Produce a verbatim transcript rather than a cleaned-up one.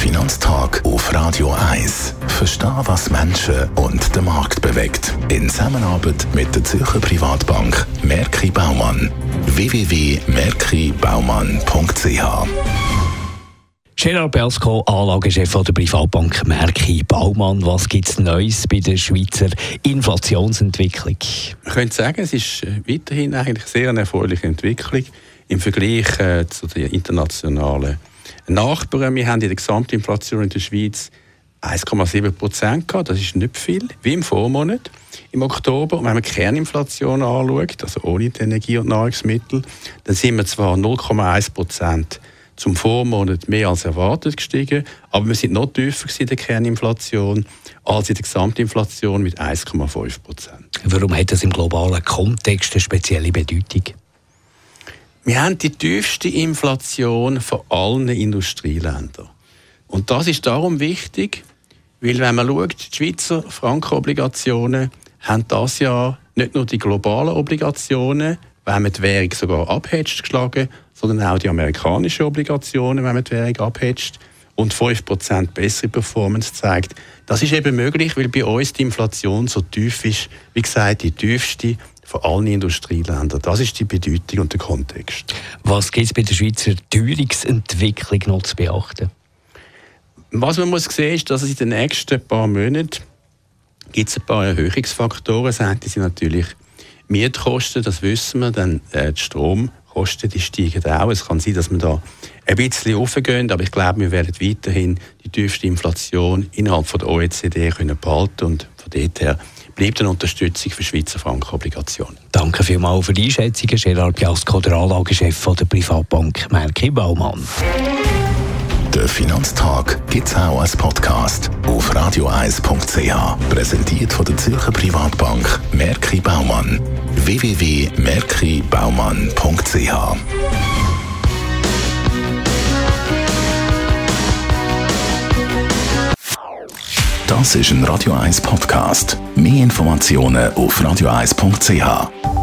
Finanztag auf Radio eins. Verstehen, was Menschen und den Markt bewegt. In Zusammenarbeit mit der Zürcher Privatbank Merki Baumann. w w w punkt merki baumann punkt c h Gerard Belsko, Anlagechef der Privatbank Merki Baumann. Was gibt es Neues bei der Schweizer Inflationsentwicklung? Man könnte sagen, es ist weiterhin eigentlich sehr eine erfreuliche Entwicklung im Vergleich äh, zu den internationalen Nachbarn. Wir haben in der Gesamtinflation in der Schweiz eins Komma sieben Prozent gehabt. Das ist nicht viel, wie im Vormonat, im Oktober. Und wenn man die Kerninflation anschaut, also ohne die Energie- und Nahrungsmittel, dann sind wir zwar null Komma eins Prozent zum Vormonat mehr als erwartet gestiegen, aber wir sind noch tiefer in der Kerninflation als in der Gesamtinflation mit eins Komma fünf Prozent. Warum hat das im globalen Kontext eine spezielle Bedeutung? Wir haben die tiefste Inflation von allen Industrieländern. Und das ist darum wichtig, weil wenn man schaut, die Schweizer Frankenobligationen haben das Jahr nicht nur die globalen Obligationen, wenn man die Währung sogar abhedgt, geschlagen, sondern auch die amerikanischen Obligationen, wenn man die Währung abhedgt und fünf Prozent bessere Performance zeigt. Das ist eben möglich, weil bei uns die Inflation so tief ist, wie gesagt, die tiefste von allen Industrieländern. Das ist die Bedeutung und der Kontext. Was gibt es bei der Schweizer Teuerungsentwicklung noch zu beachten? Was man muss sehen, ist, dass es in den nächsten paar Monaten gibt es ein paar Erhöhungsfaktoren. Das eine sind natürlich Mietkosten, das wissen wir, dann äh, die Stromkosten, die steigen auch. Es kann sein, dass wir da ein bisschen raufgehen, aber ich glaube, wir werden weiterhin die tiefste Inflation innerhalb von der O E C D können behalten und von dort her bleibt eine Unterstützung für Schweizer Frankenobligationen. Danke vielmals für die Einschätzung, Gerard Belsko, der Anlagechef der Privatbank Merki Baumann. Der Finanztag gibt es auch als Podcast auf radio eins punkt c h. Präsentiert von der Zürcher Privatbank Merki Baumann. w w w punkt merki baumann punkt c h Das ist ein Radio eins Podcast. Mehr Informationen auf radio eins punkt c h.